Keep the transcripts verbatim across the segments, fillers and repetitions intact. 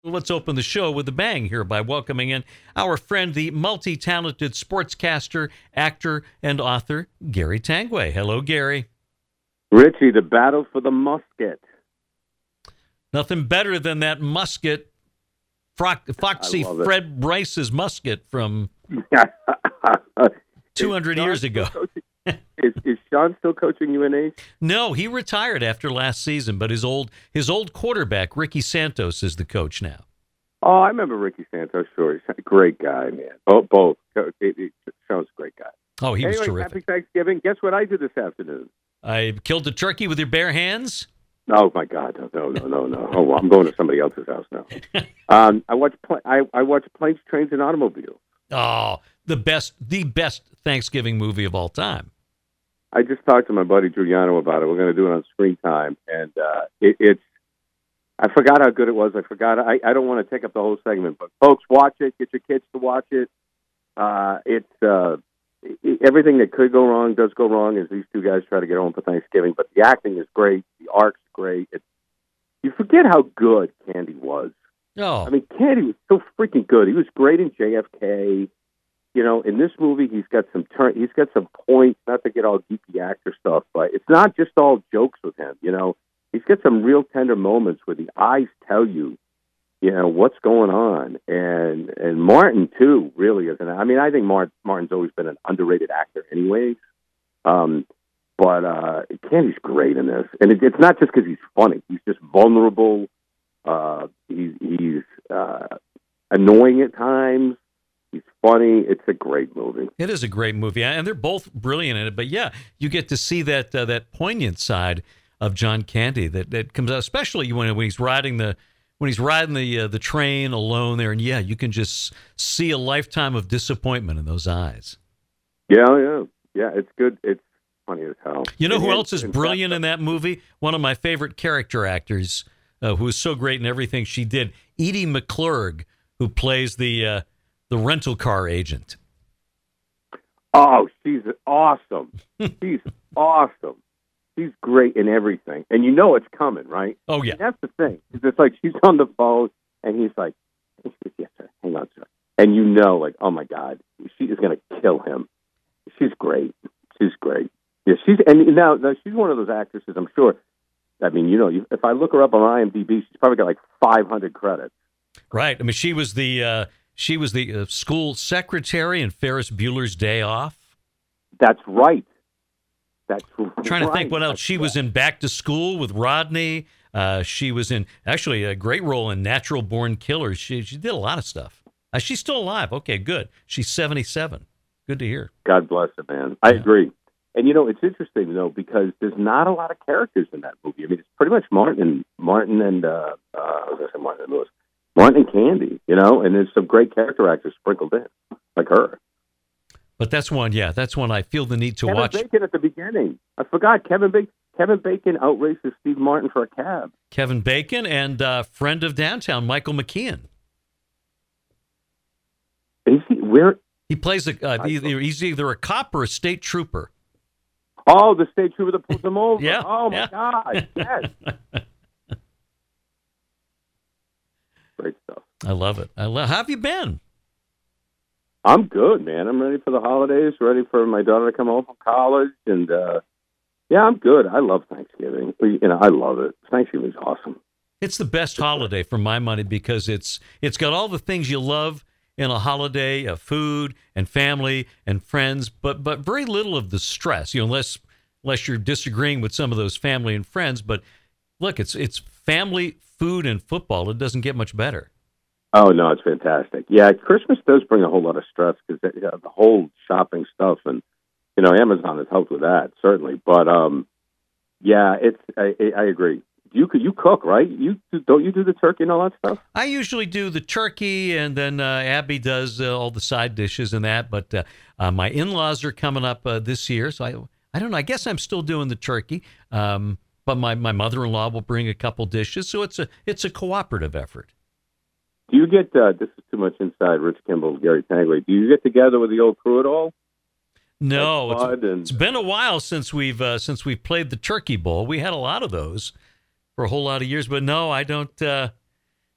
Let's open the show with a bang here by welcoming in our friend, the multi-talented sportscaster, actor, and author, Gary Tanguay. Hello, Gary. Richie, the battle for the musket. Nothing better than that musket, Foxy Fred Bryce's musket from two hundred years ago. Is, is Sean still coaching U N H? No, he retired after last season, but his old his old quarterback, Ricky Santos, is the coach now. Oh, I remember Ricky Santos. Sure, he's a great guy, man. Both, both. Sean's a great guy. Oh, he anyway, was terrific. Happy Thanksgiving. Guess what I did this afternoon? I killed a turkey with your bare hands? Oh my God! No, no, no, no. Oh, well, I'm going to somebody else's house now. um, I watch. Pl- I, I watch Planes, Trains, and Automobiles. Oh, the best, the best Thanksgiving movie of all time. I just talked to my buddy Giuliano about it. We're going to do it on Screen Time, and uh, it, it's. I forgot how good it was. I forgot. I, I don't want to take up the whole segment, but folks, watch it. Get your kids to watch it. Uh, it's uh, it, everything that could go wrong does go wrong as these two guys try to get home for Thanksgiving. But the acting is great. The arc's great. It's, you forget how good Candy was. Oh, I mean, Candy was so freaking good. He was great in J F K. You know, in this movie, he's got some turn. He's got some points. Not to get all geeky actor stuff, but it's not just all jokes with him. You know, he's got some real tender moments where the eyes tell you, you know, what's going on. And and Martin too, really isn't. I mean, I think Martin, Martin's always been an underrated actor, anyways. Um, but uh, Candy's great in this, and it, it's not just because he's funny. He's just vulnerable. Uh, he's he's uh, annoying at times. He's funny. It's a great movie. It is a great movie, and they're both brilliant in it. But yeah, you get to see that uh, that poignant side of John Candy that, that comes out, especially when when he's riding the when he's riding the uh, the train alone there, and yeah, you can just see a lifetime of disappointment in those eyes. Yeah, yeah, yeah. It's good. It's funny as hell. You know and, who else is and, brilliant in that movie? One of my favorite character actors, uh, who is so great in everything she did, Edie McClurg, who plays the uh, the rental car agent. Oh, she's awesome. She's awesome. She's great in everything. And you know it's coming, right? Oh, yeah. And that's the thing. It's like she's on the phone, and he's like, yes, sir. Hang on, sir. And you know, like, oh, my God, she is going to kill him. She's great. She's great. Yeah, she's and now, now she's one of those actresses, I'm sure. I mean, you know, if I look her up on IMDb, she's probably got like five hundred credits. Right. I mean, she was the... Uh... She was the uh, school secretary in Ferris Bueller's Day Off. That's right. That's right. I'm trying to think what else. She was in Back to School with Rodney. Uh, she was in, actually, a great role in Natural Born Killers. She, she did a lot of stuff. Uh, she's still alive. Okay, good. She's seventy-seven. Good to hear. God bless her, man. I yeah. agree. And, you know, it's interesting, though, because there's not a lot of characters in that movie. I mean, it's pretty much Martin, Martin and, uh, uh, I was going to say Martin and Lewis. Martin and Candy, you know, and there's some great character actors sprinkled in, like her. But that's one, yeah, that's one I feel the need to Kevin watch. Kevin Bacon at the beginning. I forgot. Kevin, ba- Kevin Bacon outraces Steve Martin for a cab. Kevin Bacon and uh, friend of Downtown, Michael McKean. Is he, where? He plays, a, uh, either, he's either a cop or a state trooper. Oh, the state trooper that pulled them over. Yeah. Oh, my yeah. God, yes. Great stuff. I love it. I love. How have you been? I'm good, man. I'm ready for the holidays. Ready for my daughter to come home from college, and uh, yeah, I'm good. I love Thanksgiving. You know, I love it. Thanksgiving's awesome. It's the best holiday for my money because it's it's got all the things you love in a holiday: uh, food and family and friends, but but very little of the stress. You know, unless unless you're disagreeing with some of those family and friends. But look, it's it's family, food, and football. It doesn't get much better. Oh, no, it's fantastic. Yeah, Christmas does bring a whole lot of stress because you know, the whole shopping stuff, and, you know, Amazon has helped with that, certainly. But, um, yeah, it's I, I agree. You you cook, right? You Don't you do the turkey and all that stuff? I usually do the turkey, and then uh, Abby does uh, all the side dishes and that. But uh, uh, my in-laws are coming up uh, this year, so I, I don't know. I guess I'm still doing the turkey. Um But my, my mother-in-law will bring a couple dishes, so it's a it's a cooperative effort. Do you get, uh, this is too much inside, Rich Kimball, Gary Tanguay, do you get together with the old crew at all? No, like it's, and... it's been a while since we've uh, since we've played the Turkey Bowl. We had a lot of those for a whole lot of years, but no, I don't. Uh,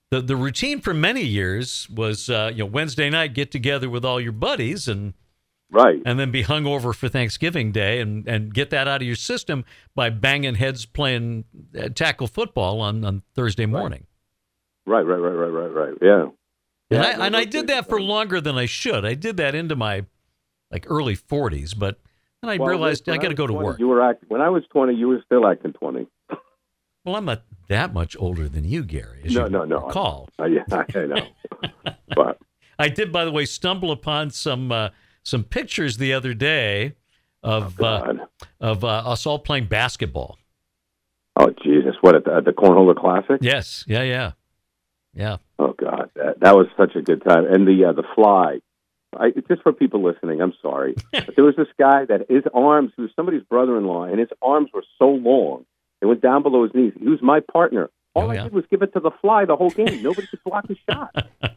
the the routine for many years was uh, you know Wednesday night get together with all your buddies and right, and then be hungover for Thanksgiving Day and, and get that out of your system by banging heads playing uh, tackle football on, on Thursday morning. Right, right, right, right, right, right. Yeah. And yeah, I and I did that for longer than I should. I did that into my like early forties, but then I well, realized I I got to go to twenty, work. You were act, when I was twenty, you were still acting twenty. Well, I'm not that much older than you, Gary, as no, you no, no. recall. I, yeah, I know. But I did, by the way, stumble upon some uh, some pictures the other day of oh, uh, of uh, us all playing basketball. Oh, Jesus. What, at the, at the Cornhole Classic? Yes. Yeah, yeah. Yeah. Oh, God. That, that was such a good time. And the uh, the fly. I, just for people listening, I'm sorry. But there was this guy that his arms, he was somebody's brother-in-law, and his arms were so long. They went down below his knees. He was my partner. All oh, yeah. I did was give it to the fly the whole game. Nobody could block his shot.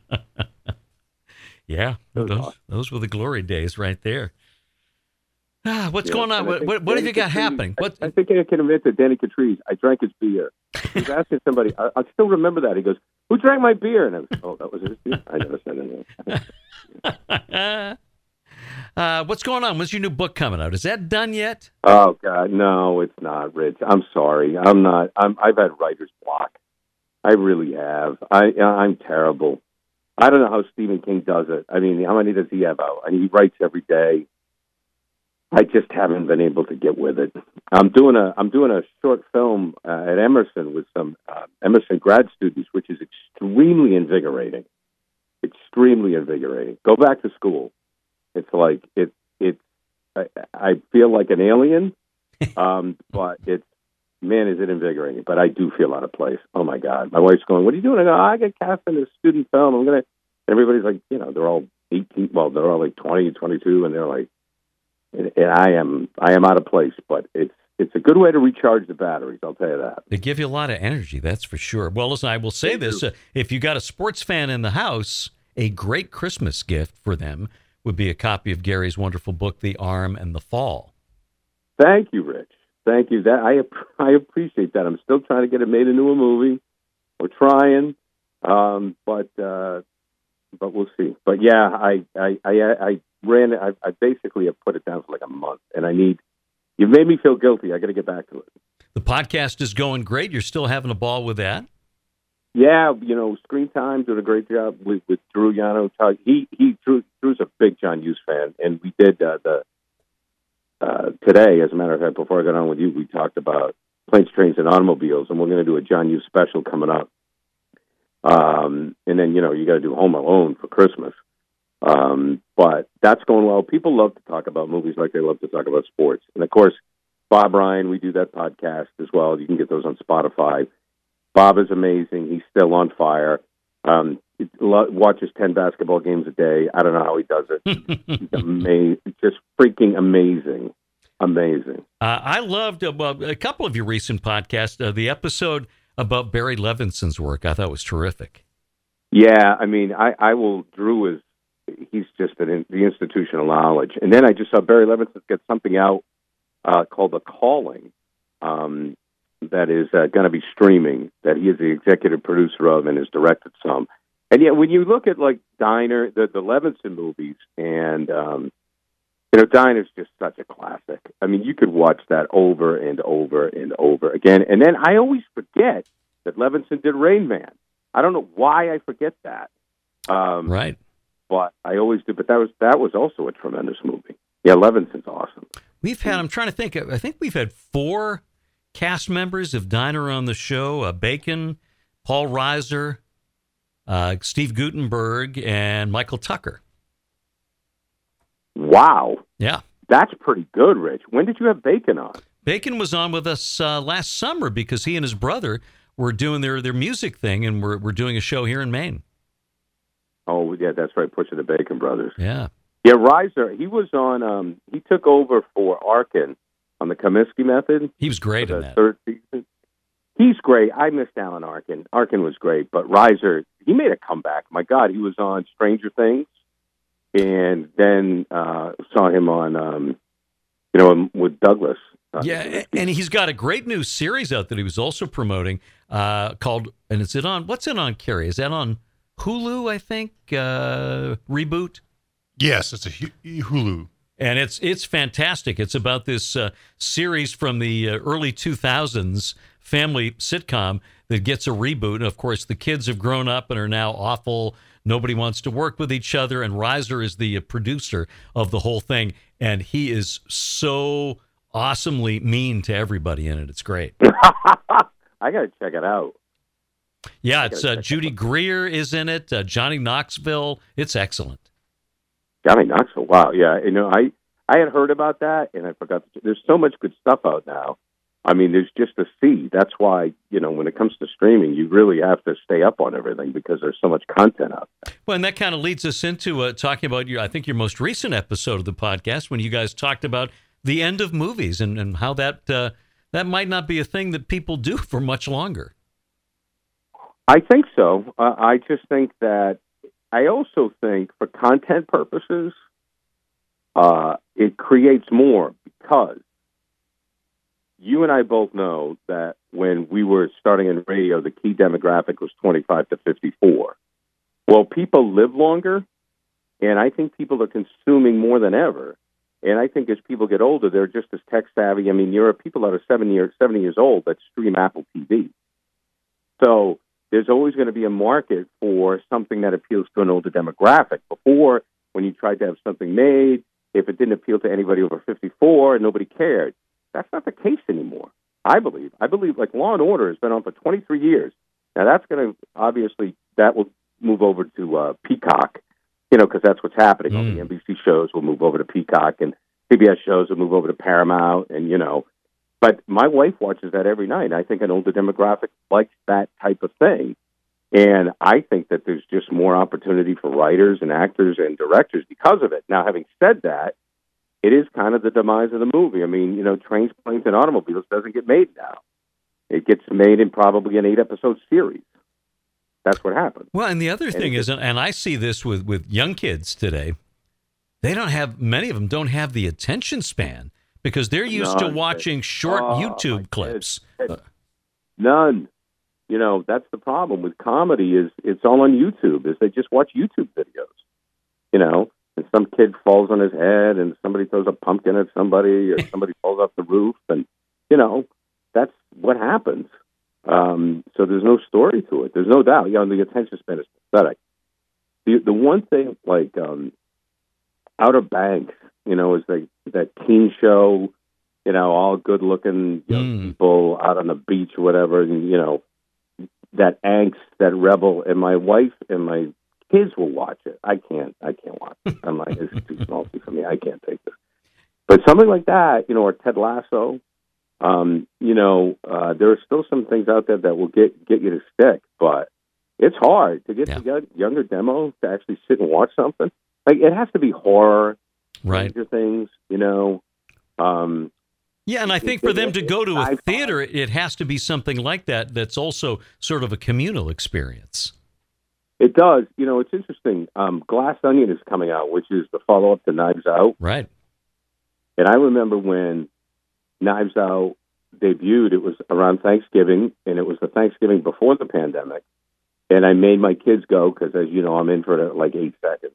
Yeah, those, awesome. those were the glory days right there. Ah, what's yeah, going on? What, what, what have you got Catrice, happening? What? I, I think I can admit that Danny Catrice, I drank his beer. He was asking somebody, I, I still remember that. He goes, who drank my beer? And I was, oh, that was his beer? I never said anything. uh, what's going on? When's your new book coming out? Is that done yet? Oh, God, no, it's not, Rich. I'm sorry. I'm not. I'm, I've had writer's block. I really have. I, I'm terrible. I don't know how Stephen King does it. I mean, how many does he have out? And he writes every day. I just haven't been able to get with it. I'm doing a I'm doing a short film uh, at Emerson with some uh, Emerson grad students, which is extremely invigorating. Extremely invigorating. Go back to school. It's like it it. I, I feel like an alien, um, but it's man, is it invigorating. But I do feel out of place. Oh my God, my wife's going, "What are you doing?" I go, "I get cast in this student film. I'm gonna." Everybody's like, you know, they're all eighteen. Well, they're all like twenty, twenty-two, and they're like. And, and I am I am out of place, but it's it's a good way to recharge the batteries. I'll tell you that. They give you a lot of energy, that's for sure. Well, listen, I will say Thank this: uh, if you got a sports fan in the house, a great Christmas gift for them would be a copy of Gary's wonderful book, The Arm and the Fall. Thank you, Rich. Thank you. That I I appreciate that. I'm still trying to get it made into a movie. We're trying, um, but uh, but we'll see. But yeah, I I I. I ran I, I basically have put it down for like a month, and I need you've made me feel guilty. I got to get back to it. The podcast is going great. You're still having a ball with that. Yeah, you know, Screen Time did a great job with, with Drew Yano. He he Drew, Drew's a big John Hughes fan, and we did uh, the uh, today. As a matter of fact, before I got on with you, we talked about planes, trains, and automobiles, and we're going to do a John Hughes special coming up. Um, and then you know you got to do Home Alone for Christmas. Um, but that's going well. People love to talk about movies like they love to talk about sports. And of course, Bob Ryan, we do that podcast as well. You can get those on Spotify. Bob is amazing. He's still on fire. Um, he lo- watches ten basketball games a day. I don't know how he does it. He's amazing. Just freaking amazing. Amazing. Uh, I loved uh, well, a couple of your recent podcasts. Uh, the episode about Barry Levinson's work, I thought was terrific. Yeah, I mean, I, I will, Drew is, he's just an, the institutional knowledge. And then I just saw Barry Levinson's got something out uh, called The Calling um, that is uh, going to be streaming, that he is the executive producer of and has directed some. And yet, when you look at, like, Diner, the, the Levinson movies, and, um, you know, Diner's just such a classic. I mean, you could watch that over and over and over again. And then I always forget that Levinson did Rain Man. I don't know why I forget that. Um, right. But I always do. But that was that was also a tremendous movie. Yeah, Levinson's awesome. We've had, I'm trying to think, I think we've had four cast members of Diner on the show, uh, Bacon, Paul Reiser, uh, Steve Guttenberg, and Michael Tucker. Wow. Yeah. That's pretty good, Rich. When did you have Bacon on? Bacon was on with us uh, last summer because he and his brother were doing their, their music thing, and we're, we're doing a show here in Maine. Oh, yeah, that's right, Pushing the Bacon Brothers. Yeah. Yeah, Reiser, he was on, um, he took over for Arkin on the Comiskey Method. He was great in that. Third season. He's great. I missed Alan Arkin. Arkin was great, but Reiser, he made a comeback. My God, he was on Stranger Things, and then uh, saw him on, um, you know, with Douglas Yeah, and he's got a great new series out that he was also promoting uh, called, and is it on, what's it on, Kerry? Is that on Hulu, I think? Uh, Reboot? Yes, it's a Hulu. And it's it's fantastic. It's about this uh, series from the uh, early two thousands family sitcom that gets a reboot. And, of course, the kids have grown up and are now awful. Nobody wants to work with each other. And Reiser is the uh, producer of the whole thing. And he is so awesomely mean to everybody in it. It's great. I got to check it out. Yeah, it's uh, Judy Greer is in it. Uh, Johnny Knoxville. It's excellent. Johnny Knoxville. Wow. Yeah. You know, I, I had heard about that and I forgot. To, there's so much good stuff out now. I mean, there's just a sea. That's why, you know, when it comes to streaming, you really have to stay up on everything because there's so much content out there. Well, and that kind of leads us into uh, talking about your, I think your most recent episode of the podcast when you guys talked about the end of movies and, and how that, uh, that might not be a thing that people do for much longer. I think so. Uh, I just think that I also think for content purposes, uh, it creates more because you and I both know that when we were starting in radio, the key demographic was twenty-five to fifty-four. Well, people live longer, and I think people are consuming more than ever. And I think as people get older, they're just as tech savvy. I mean, you're people that are seventy years, seventy years old that stream Apple T V. So there's always going to be a market for something that appeals to an older demographic. Before, when you tried to have something made, if it didn't appeal to anybody over fifty-four, nobody cared. That's not the case anymore, I believe. I believe, like, Law and Order has been on for twenty-three years. Now, that's going to, obviously, that will move over to uh, Peacock, you know, because that's what's happening. Mm. All the N B C shows will move over to Peacock, and C B S shows will move over to Paramount, and, you know, but my wife watches that every night. I think an older demographic likes that type of thing. And I think that there's just more opportunity for writers and actors and directors because of it. Now, having said that, it is kind of the demise of the movie. I mean, you know, Trains, Planes, and Automobiles doesn't get made now. It gets made in probably an eight-episode series. That's what happens. Well, and the other and thing is, and I see this with, with young kids today, they don't have, many of them don't have the attention span. Because they're used None. to watching short oh, YouTube clips. None. You know, that's the problem with comedy is it's all on YouTube, is they just watch YouTube videos. You know, and some kid falls on his head and somebody throws a pumpkin at somebody or somebody falls off the roof. And, you know, that's what happens. Um, so there's no story to it. There's no doubt. You know, the attention span is pathetic. The, the one thing, like um, Outer Banks, you know, is like that teen show, you know, all good-looking you know, mm. people out on the beach or whatever, and, you know, that angst, that rebel, and my wife and my kids will watch it. I can't, I can't watch it. I'm like, it's too salty for me. I can't take this. But something like that, you know, or Ted Lasso, um, you know, uh, there are still some things out there that will get, get you to stick, but it's hard to get yeah. the younger demo to actually sit and watch something. Like, it has to be horror, right? Things, you know. Um, yeah, and I think for them to go to a theater, it has to be something like that that's also sort of a communal experience. It does. You know, it's interesting. Um, Glass Onion is coming out, which is the follow-up to Knives Out. Right. And I remember when Knives Out debuted, it was around Thanksgiving, and it was the Thanksgiving before the pandemic. And I made my kids go because, as you know, I'm in for like eight seconds.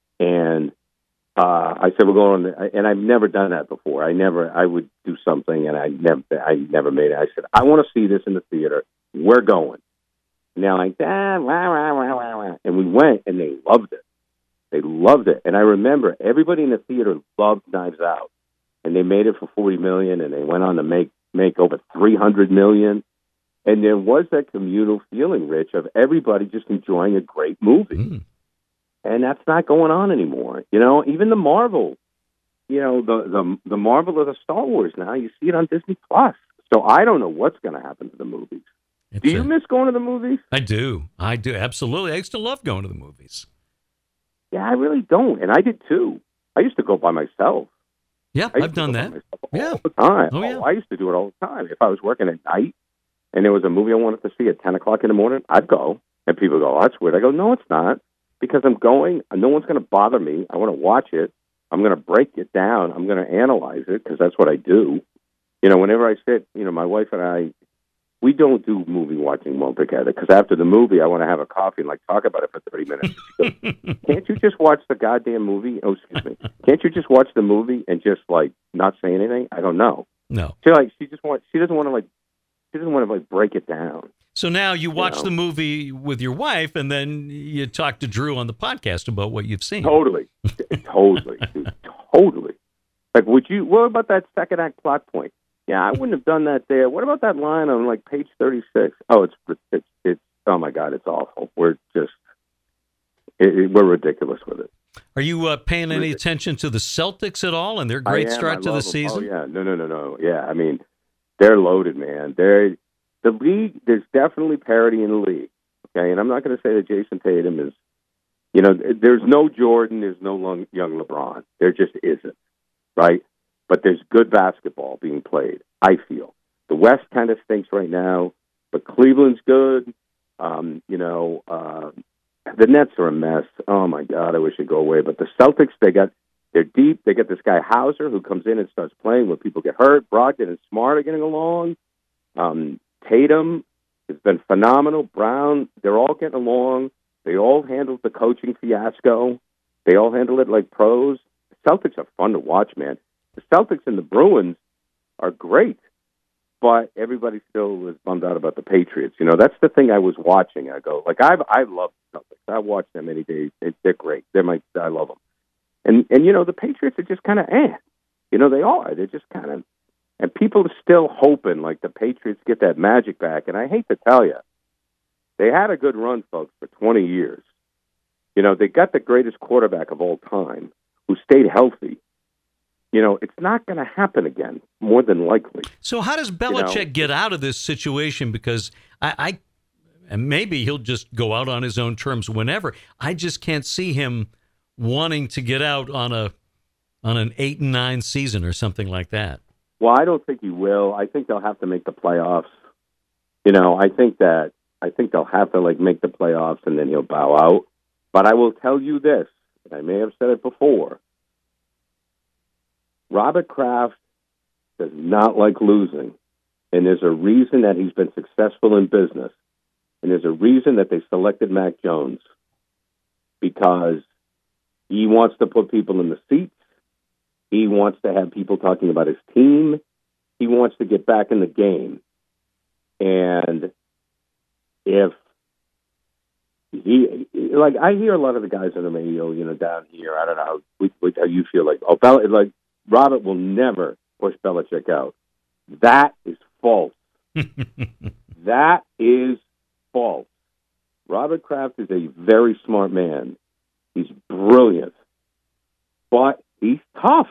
And uh, I said, we're going on, and I've never done that before. I never, I would do something, and I never, I never made it. I said, I want to see this in the theater. We're going. And they're like, ah, wah, wah, wah, wah, wah. And we went, and they loved it. They loved it. And I remember everybody in the theater loved Knives Out. And they made it for forty million dollars, and they went on to make, make over three hundred million dollars. And there was that communal feeling, Rich, of everybody just enjoying a great movie. Mm. And that's not going on anymore. You know, even the Marvel, you know, the, the the Marvel of the Star Wars now, you see it on Disney Plus. So I don't know what's going to happen to the movies. It's do you a, miss going to the movies? I do. I do. Absolutely. I used to love going to the movies. Yeah, I really don't. And I did too. I used to go by myself. Yeah, I've done that. Yeah. All the time. Oh, yeah. Oh, I used to do it all the time. If I was working at night and there was a movie I wanted to see at ten o'clock in the morning, I'd go. And people go, oh, that's weird. I go, no, it's not. Because I'm going, no one's going to bother me. I want to watch it. I'm going to break it down. I'm going to analyze it because that's what I do. You know, whenever I sit, you know, my wife and I, we don't do movie watching well together because after the movie, I want to have a coffee and like talk about it for thirty minutes. She goes, can't you just watch the goddamn movie? Oh, excuse me. Can't you just watch the movie and just like not say anything? I don't know. No. She like she just wants. She doesn't want to like. She doesn't want to like break it down. So now you watch you know? the movie with your wife, and then you talk to Drew on the podcast about what you've seen. Totally, totally, dude, totally. Like, would you? What about that second act plot point? Yeah, I wouldn't have done that there. What about that line on like page thirty-six? Oh, it's it's it's. Oh my God, it's awful. We're just it, it, we're ridiculous with it. Are you uh, paying any attention to the Celtics at all and their great I am, start I to the love them. season? Oh yeah, no, no, no, no. Yeah, I mean, they're loaded, man. They're the league. There's definitely parity in the league. Okay, and I'm not going to say that Jason Tatum is. You know, there's no Jordan, there's no long, young LeBron. There just isn't, right? But there's good basketball being played, I feel. The West kind of stinks right now, but Cleveland's good. Um, you know, uh, the Nets are a mess. Oh, my God, I wish it'd go away. But the Celtics, they got, they're deep. They got this guy Hauser who comes in and starts playing when people get hurt. Brogdon and Smart are getting along. Um, Tatum has been phenomenal. Brown, they're all getting along. They all handled the coaching fiasco. They all handle it like pros. The Celtics are fun to watch, man. The Celtics and the Bruins are great, but everybody still is bummed out about the Patriots. You know, that's the thing I was watching. I go, like, I've, I love the Celtics. I watch them any day. They, they're great. They're my, I love them. And, and you know, the Patriots are just kind of eh. You know, they are. They're just kind of, and people are still hoping, like, the Patriots get that magic back. And I hate to tell you, they had a good run, folks, for twenty years. You know, they got the greatest quarterback of all time who stayed healthy. You know, it's not going to happen again, more than likely. So how does Belichick you know, get out of this situation? Because I, I, and maybe he'll just go out on his own terms whenever. I just can't see him wanting to get out on a on an eight and nine season or something like that. Well, I don't think he will. I think they'll have to make the playoffs. You know, I think that I think they'll have to like make the playoffs and then he'll bow out. But I will tell you this, and I may have said it before. Robert Kraft does not like losing, and there's a reason that he's been successful in business, and there's a reason that they selected Mac Jones, because he wants to put people in the seats. He wants to have people talking about his team. He wants to get back in the game. And if he, like, I hear a lot of the guys on the radio, you know, down here, I don't know how, how you feel, like, oh, Bel- like, Robert will never push Belichick out. That is false. That is false. Robert Kraft is a very smart man. He's brilliant. But he's tough.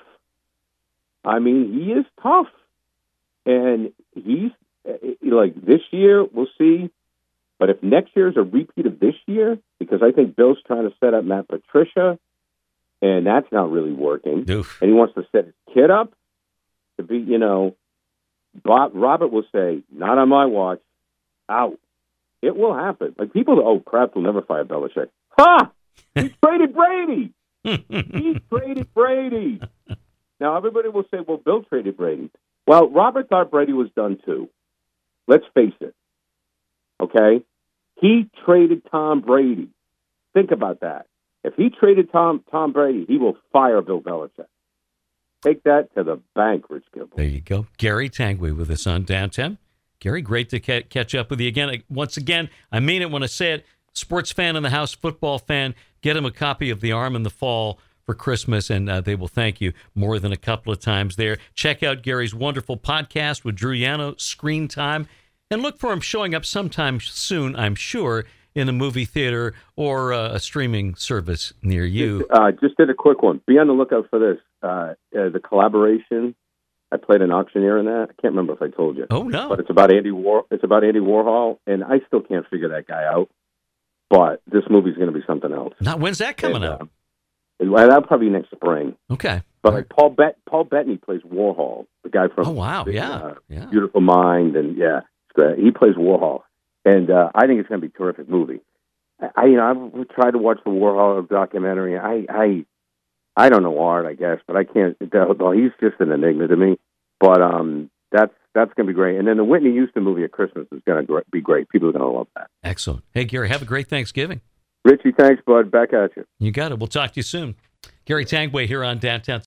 I mean, he is tough. And he's, like, this year, we'll see. But if next year is a repeat of this year, because I think Bill's trying to set up Matt Patricia, and that's not really working. Oof. And he wants to set his kid up to be, you know, Bob, Robert will say, not on my watch, out. It will happen. Like, people, oh, Kraft will never fire Belichick. Ha! He traded Brady. He traded Brady. Now, everybody will say, well, Bill traded Brady. Well, Robert thought Brady was done too. Let's face it. Okay? He traded Tom Brady. Think about that. If he traded Tom Tom Brady, he will fire Bill Belichick. Take that to the bank, Rich Gibble. There you go. Gary Tangway with us on Downtown. Gary, great to ca- catch up with you again. Once again, I mean it when I say it. Sports fan in the house, football fan, get him a copy of The Arm in the Fall for Christmas, and uh, they will thank you more than a couple of times there. Check out Gary's wonderful podcast with Drew Yano, Screen Time, and look for him showing up sometime soon, I'm sure, in a movie theater or uh, a streaming service near you. Uh, just did a quick one. Be on the lookout for this. Uh, uh, the collaboration. I played an auctioneer in that. I can't remember if I told you. Oh no! But it's about Andy War. It's about Andy Warhol, and I still can't figure that guy out. But this movie's going to be something else. Now, when's that coming and, out? Uh, that'll probably be next spring. Okay. But like Paul Bet Paul Bettany plays Warhol, the guy from Oh wow! the, Yeah. uh, Yeah. Beautiful Mind, and yeah, it's great. He plays Warhol, and uh, I think it's going to be a terrific movie. I, you know, I've tried to watch the Warhol documentary. I, I, I don't know art, I guess, but I can't. Well, he's just an enigma to me. But um, that's that's going to be great. And then the Whitney Houston movie at Christmas is going to be great. People are going to love that. Excellent. Hey, Gary, have a great Thanksgiving. Richie, thanks, bud. Back at you. You got it. We'll talk to you soon. Gary Tanguay here on Downtown